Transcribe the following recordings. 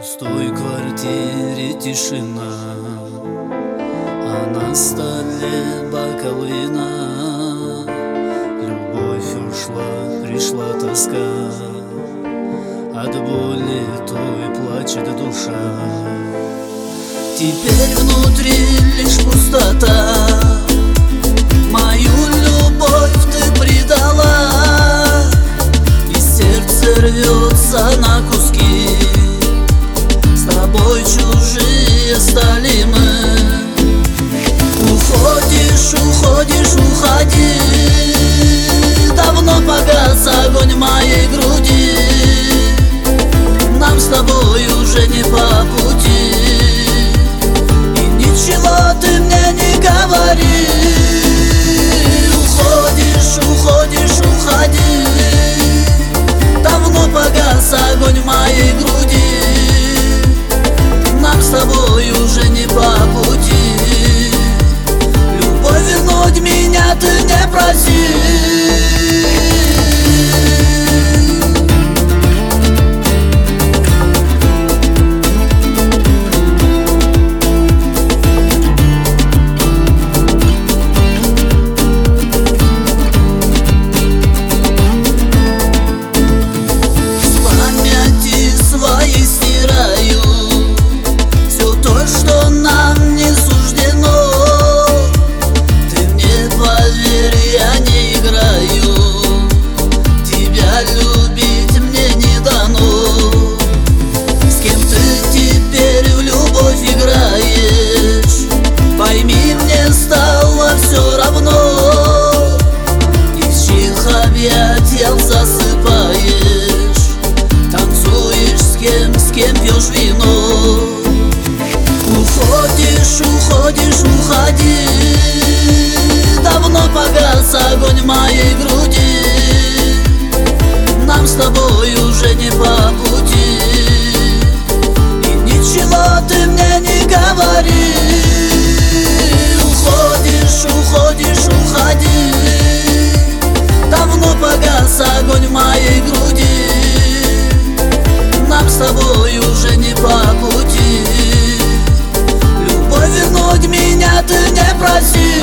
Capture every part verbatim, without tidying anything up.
пустой квартире тишина, а на столе бокалына. Любовь ушла, пришла тоска, от боли той плачет душа. Теперь внутри лишь пустота, мою любовь ты предала, и сердце рвется на куски. С тобой чужие стали мы. Уходишь, уходишь, уходи, давно погас огонь моей груди. Нам с тобой уже не по пути, и ничего ты мне не говори. Уходишь, уходишь, уходи, давно погас огонь моей груди. Нам с тобой уже не по пути, любовь вернуть меня ты не проси. Засыпаешь, танцуешь с кем, с кем пьешь вино. Уходишь, уходишь, уходи, давно погас огонь моей груди. Нам с тобой уже не по пути, и ничего ты мне не говори. Уходишь, уходишь, уходи, давно погас огонь в моей груди. Нам с тобой уже не по пути, любовь вернуть меня ты не проси.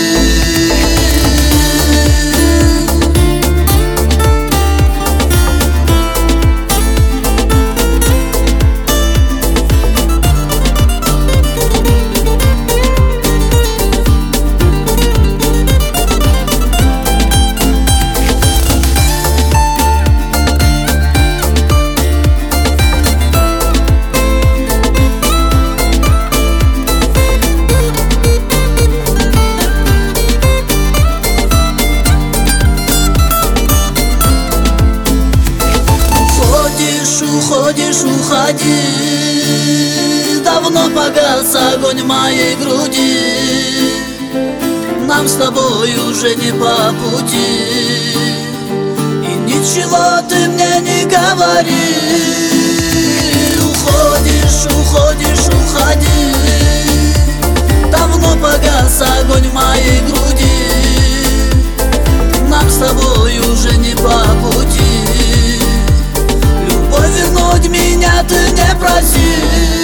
Уходишь, уходи, давно погас огонь моей груди. Нам с тобой уже не по пути, и ничего ты мне не говори. Уходишь, уходишь, уходи, давно погас огонь в моей груди. Нам с тобой уже не по пути, любовь вернуть меня ты не проси.